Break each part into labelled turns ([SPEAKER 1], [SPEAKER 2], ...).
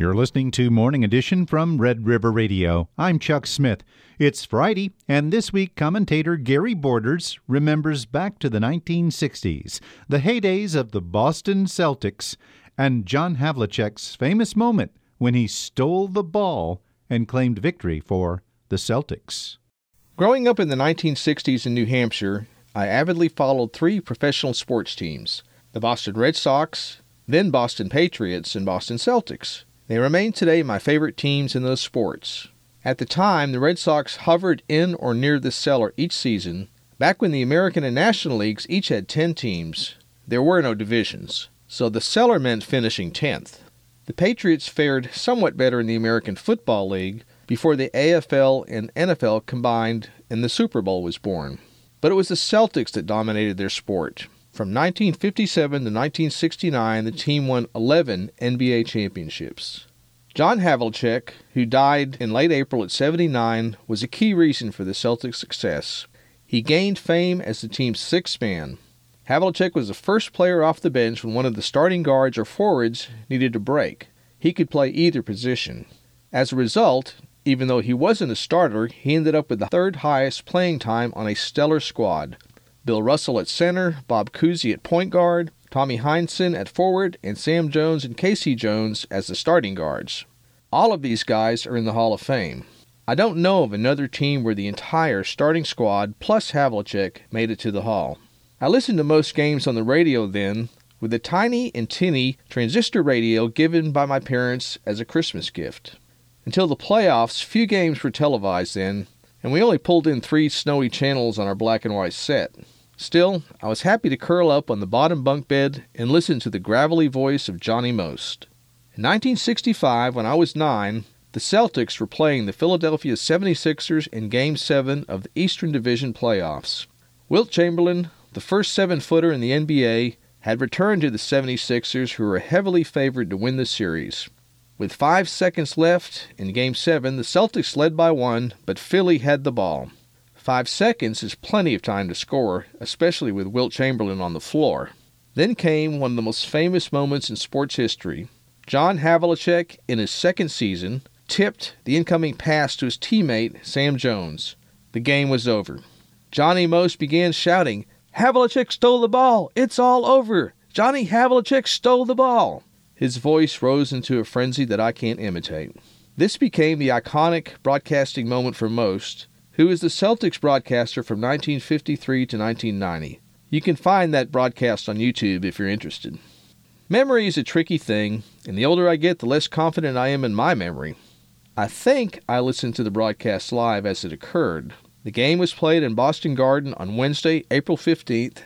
[SPEAKER 1] You're listening to Morning Edition from Red River Radio. I'm Chuck Smith. It's Friday, and this week commentator Gary Borders remembers back to the 1960s, the heydays of the Boston Celtics, and John Havlicek's famous moment when he stole the ball and claimed victory for the Celtics.
[SPEAKER 2] Growing up in the 1960s in New Hampshire, I avidly followed three professional sports teams, the Boston Red Sox, then Boston Patriots, and Boston Celtics. They remain today my favorite teams in those sports. At the time, the Red Sox hovered in or near the cellar each season. Back when the American and National Leagues each had 10 teams, there were no divisions, so the cellar meant finishing 10th. The Patriots fared somewhat better in the American Football League before the AFL and NFL combined and the Super Bowl was born. But it was the Celtics that dominated their sport. From 1957 to 1969, the team won 11 NBA championships. John Havlicek, who died in late April at 79, was a key reason for the Celtics' success. He gained fame as the team's sixth man. Havlicek was the first player off the bench when one of the starting guards or forwards needed a break. He could play either position. As a result, even though he wasn't a starter, he ended up with the third highest playing time on a stellar squad. Bill Russell at center, Bob Cousy at point guard, Tommy Heinsohn at forward, and Sam Jones and Casey Jones as the starting guards. All of these guys are in the Hall of Fame. I don't know of another team where the entire starting squad plus Havlicek made it to the Hall. I listened to most games on the radio then, with a tiny and tinny transistor radio given by my parents as a Christmas gift. Until the playoffs, few games were televised then, and we only pulled in 3 snowy channels on our black and white set. Still, I was happy to curl up on the bottom bunk bed and listen to the gravelly voice of Johnny Most. In 1965, when I was 9, the Celtics were playing the Philadelphia 76ers in Game 7 of the Eastern Division playoffs. Wilt Chamberlain, the first 7-footer in the NBA, had returned to the 76ers, who were heavily favored to win the series. With 5 seconds left in Game 7, the Celtics led by 1, but Philly had the ball. 5 seconds is plenty of time to score, especially with Wilt Chamberlain on the floor. Then came one of the most famous moments in sports history. John Havlicek, in his second season, tipped the incoming pass to his teammate, Sam Jones. The game was over. Johnny Most began shouting, "Havlicek stole the ball! It's all over! Johnny Havlicek stole the ball!" His voice rose into a frenzy that I can't imitate. This became the iconic broadcasting moment for Most, who is the Celtics broadcaster from 1953 to 1990. You can find that broadcast on YouTube if you're interested. Memory is a tricky thing, and the older I get, the less confident I am in my memory. I think I listened to the broadcast live as it occurred. The game was played in Boston Garden on Wednesday, April 15th,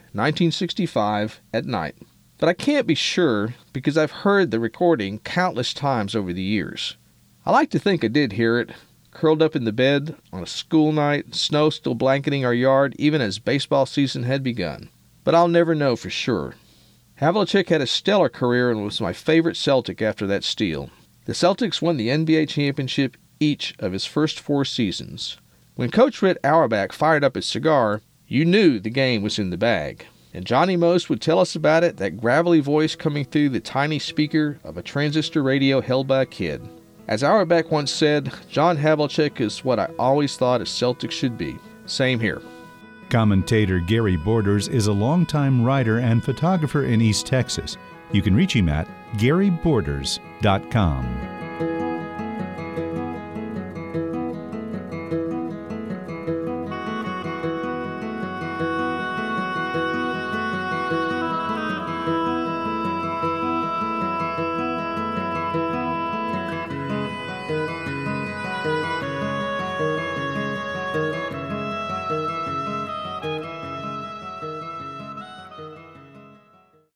[SPEAKER 2] 1965, at night. But I can't be sure because I've heard the recording countless times over the years. I like to think I did hear it, curled up in the bed on a school night, snow still blanketing our yard even as baseball season had begun. But I'll never know for sure. Havlicek had a stellar career and was my favorite Celtic after that steal. The Celtics won the NBA championship each of his first 4 seasons. When Coach Red Auerbach fired up his cigar, you knew the game was in the bag. And Johnny Most would tell us about it, that gravelly voice coming through the tiny speaker of a transistor radio held by a kid. As Auerbach once said, John Havlicek is what I always thought a Celtic should be. Same here.
[SPEAKER 1] Commentator Gary Borders is a longtime writer and photographer in East Texas. You can reach him at GaryBorders.com.